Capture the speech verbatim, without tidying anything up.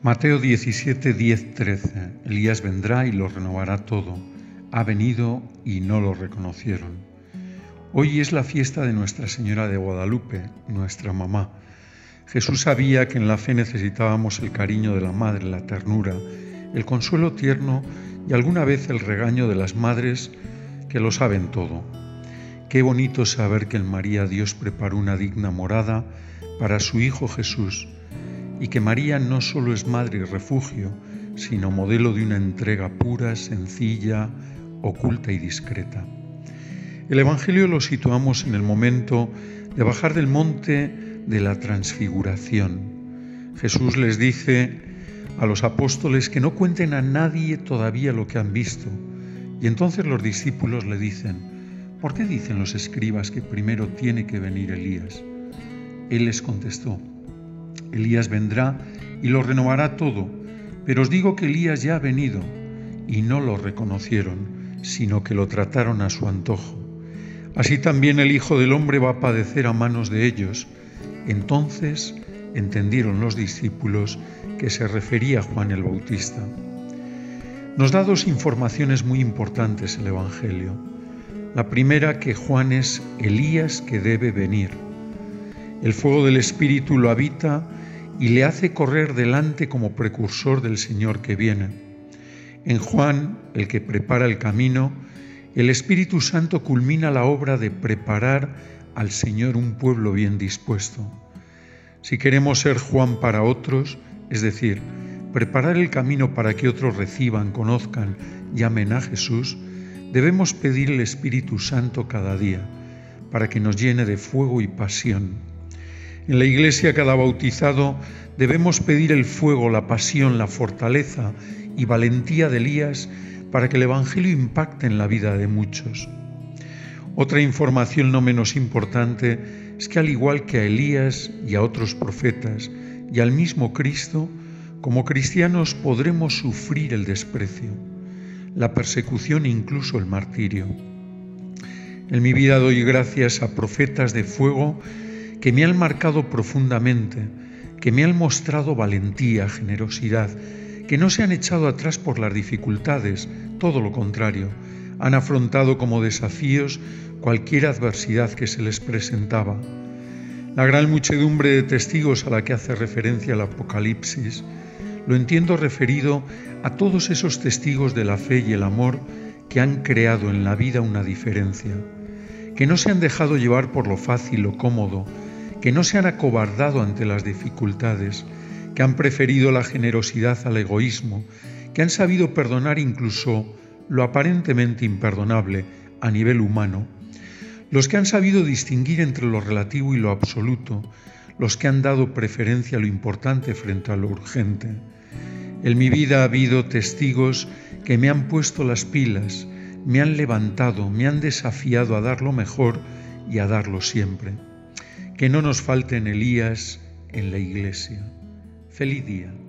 Mateo diecisiete, diez, trece. Elías vendrá y lo renovará todo. Ha venido y no lo reconocieron. Hoy es la fiesta de Nuestra Señora de Guadalupe, nuestra mamá. Jesús sabía que en la fe necesitábamos el cariño de la madre, la ternura, el consuelo tierno y alguna vez el regaño de las madres que lo saben todo. Qué bonito saber que en María Dios preparó una digna morada para su Hijo Jesús y que María no solo es madre y refugio, sino modelo de una entrega pura, sencilla, oculta y discreta. El Evangelio lo situamos en el momento de bajar del monte de la transfiguración. Jesús les dice a los apóstoles que no cuenten a nadie todavía lo que han visto. Y entonces los discípulos le dicen: ¿por qué dicen los escribas que primero tiene que venir Elías? Él les contestó: Elías vendrá y lo renovará todo, pero os digo que Elías ya ha venido y no lo reconocieron, sino que lo trataron a su antojo. Así también el Hijo del Hombre va a padecer a manos de ellos. Entonces entendieron los discípulos que se refería a Juan el Bautista. Nos da dos informaciones muy importantes el Evangelio. La primera, que Juan es Elías que debe venir. El fuego del Espíritu lo habita y le hace correr delante como precursor del Señor que viene. En Juan, el que prepara el camino, el Espíritu Santo culmina la obra de preparar al Señor un pueblo bien dispuesto. Si queremos ser Juan para otros, es decir, preparar el camino para que otros reciban, conozcan y amen a Jesús, debemos pedir el Espíritu Santo cada día, para que nos llene de fuego y pasión. En la Iglesia, cada bautizado debemos pedir el fuego, la pasión, la fortaleza y valentía de Elías para que el Evangelio impacte en la vida de muchos. Otra información no menos importante es que al igual que a Elías y a otros profetas y al mismo Cristo, como cristianos podremos sufrir el desprecio, la persecución e incluso el martirio. En mi vida doy gracias a profetas de fuego que me han marcado profundamente, que me han mostrado valentía, generosidad, que no se han echado atrás por las dificultades, todo lo contrario, han afrontado como desafíos cualquier adversidad que se les presentaba. La gran muchedumbre de testigos a la que hace referencia el Apocalipsis, lo entiendo referido a todos esos testigos de la fe y el amor que han creado en la vida una diferencia, que no se han dejado llevar por lo fácil o cómodo, que no se han acobardado ante las dificultades, que han preferido la generosidad al egoísmo, que han sabido perdonar incluso lo aparentemente imperdonable a nivel humano, los que han sabido distinguir entre lo relativo y lo absoluto, los que han dado preferencia a lo importante frente a lo urgente. En mi vida ha habido testigos que me han puesto las pilas, me han levantado, me han desafiado a dar lo mejor y a darlo siempre. Que no nos falten Elías en la Iglesia. Feliz día.